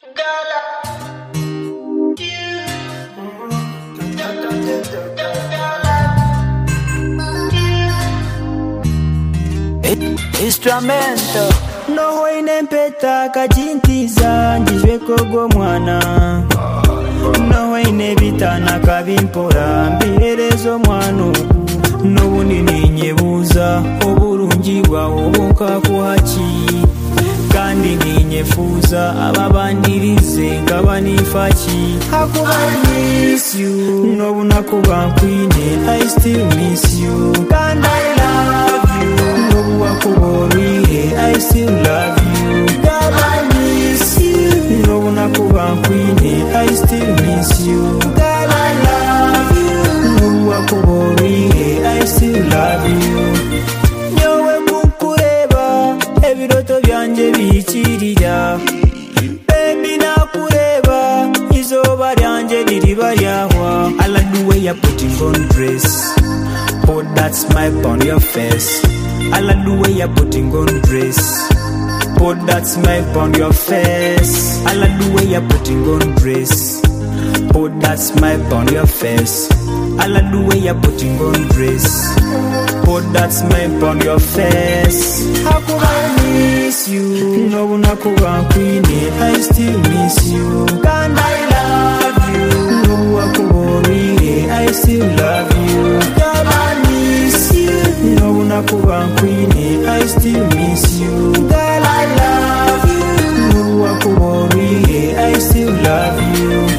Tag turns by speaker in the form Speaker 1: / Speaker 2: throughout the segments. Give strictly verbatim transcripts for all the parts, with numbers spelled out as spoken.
Speaker 1: Instrumento no hoine mpeta kachintiza njijwe kogo mwana no hoine bitana kabimpora mbiherezo mwano n'ubundi ninyebuza uburungi bwawe ubuka kuhaki kandi ninyefuza ababandirize ngaba nifaki hakuba miss you n'ubu nakuba nkwine I still miss you and I love you n'ubu wakuboriye I still love you God I miss you n'ubu nakuba nkwine I still miss you God I love you n'ubu wakuboriye I still love you nyowe kukureba ebiroto byanje bikirira baby nakureba izoba ryanje ririba ryahwa I like the way you're putting on dress put that smile on your face I like the way you're putting on dress put that smile on your face I like the way you're putting on dress put that smile on your face I like the way you're putting on dress put that smile on your face how could I miss you no nakuba nkwine I still miss you and I love you no wakuboriye I still love you God I miss you no nakuba nkwine I still miss you God I love you no wakuboriye I still love you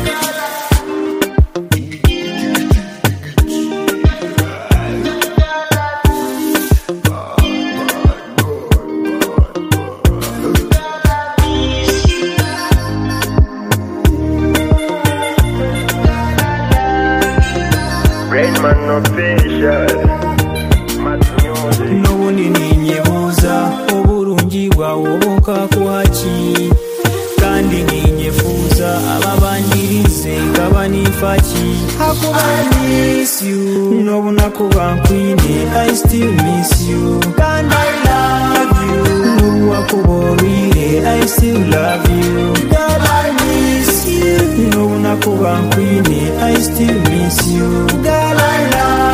Speaker 1: n'ubundi ninyebuza uburungi bwawe ubuka kuhaki kandi ninyefuza ababandirize ngaba nifaki hakuba miss you n'ubu nakuba nkwine I still miss you and I love you n'ubu wakuboriye I still love you God I miss you n'ubu nakuba nkwine I still miss you God I love you